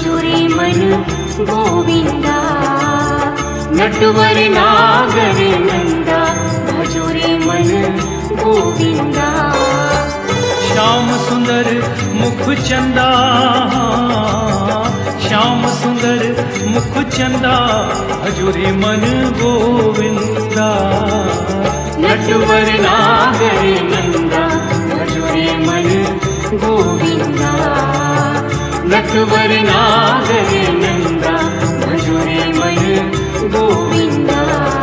भजोरे मन गोविंदा। नटवर नागर नंदा भजोरे मन गोविंदा। श्याम सुंदर मुख चंदा, श्याम सुंदर मुख चंदा भजोरे मन गोविंदा। नटवर नागर नंदा भजोरे मन गोविंदा। नटवर नागर नंदा भजोरे मन गोविंदा।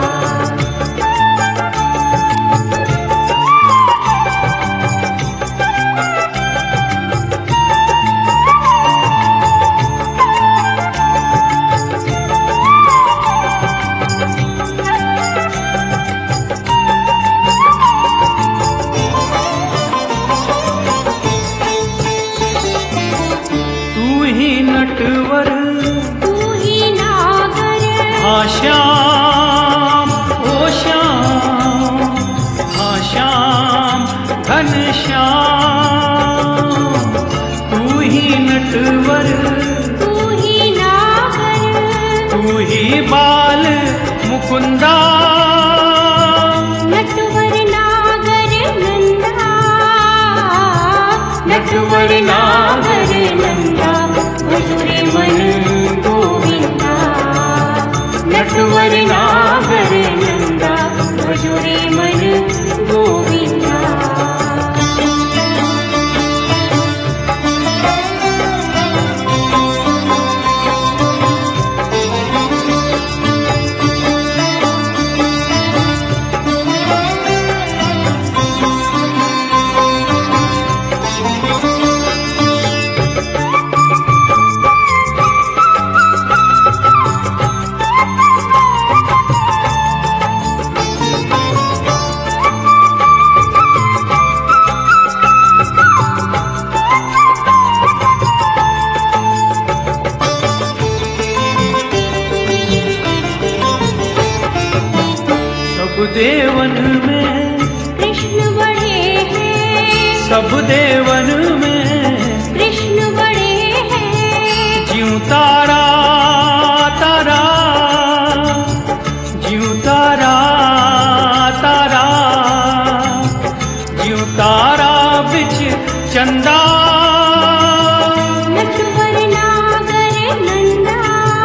नटवर तू ही नागर। हाँ श्याम ओ श्याम, हाँ श्याम घन श्याम। तू ही नटवर तू ही नागर। तू ही बाल मुकुंदा। नटवर नागर नंदा। नटवर नागर नंदा भजोरे मन गोविंदा। नटवर नागर नंदा भजोरे मन गोविंदा। सब देवन में कृष्ण बड़े हैं। सब देवन में कृष्ण बड़े हैं। ज्यों तारा तारा, ज्यों तारा तारा, ज्यों तारा बिच चंदा। नटवर नागर नंदा।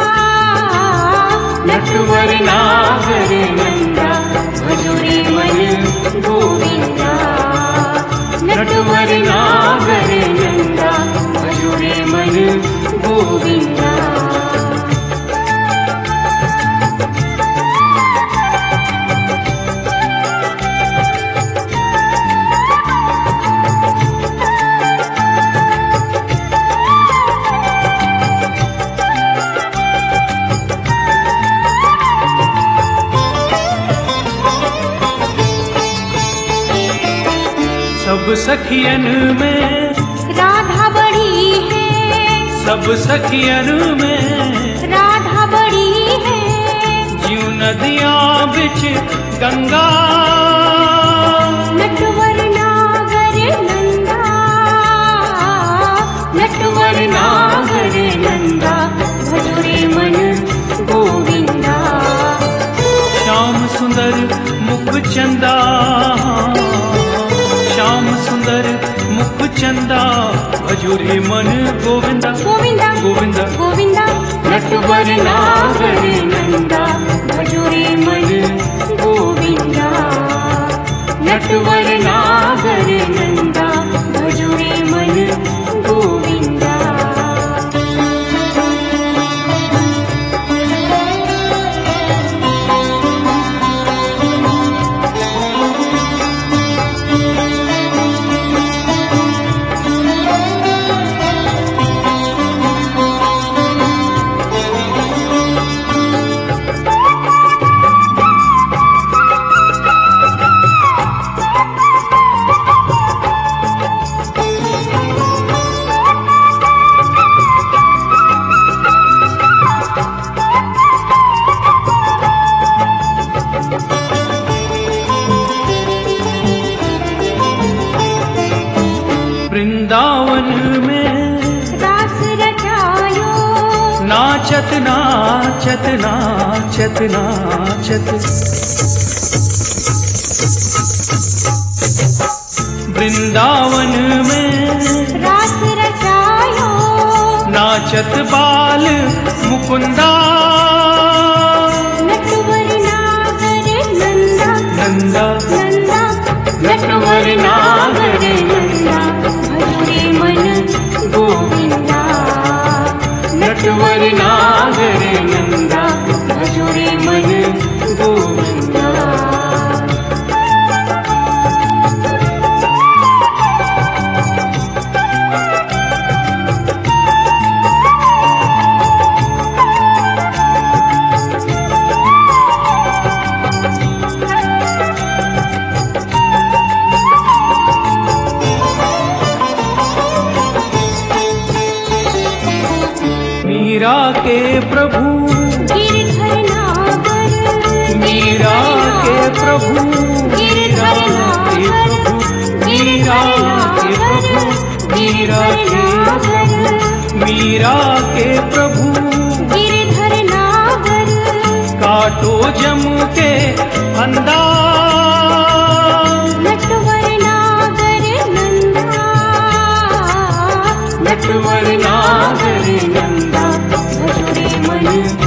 नटवर नागर नंदा भजोरे मन गोविंदा। नटवर नागर नंदा भजोरे मन गोविंदा। सब सखियन में राधा बड़ी है। सब सखियन में राधा बड़ी है। ज्यों नदियां बिच गंगा। नटवर नागर नंदा। नटवर नागर नंदा भजोरे मन गोविंदा। श्याम सुंदर मुख चंदा, श्याम सुंदर मुख चंदा भजोरे मन गोविंदा। गोविंदा गोविंदा गोविंदा। नटवर नागर नंदा भजोरे मन गोविंदा। नटवर नागर नंदा भजोरे मन गोविंदा। नाचत नाचत नाचत नाचत वृंदावन में रास रचायो, नाचत बाल मुकुंदा, नटवर नागर नंदा नंदा नंदा, नटवर नागर नंदा, भजरे मन गोविंदा। नटवर नागर नंदा, भजरे मन गोविंदा। मीरा के प्रभु गिरधर नागर, मीरा के प्रभु गिरधर नागर, मीरा के प्रभु मीरा के प्रभु मीरा के प्रभु गिरधर नागर, काटो जमू के फंदा, नटवर नागर नंदा, नटवर नागर नंदा, भजरे मन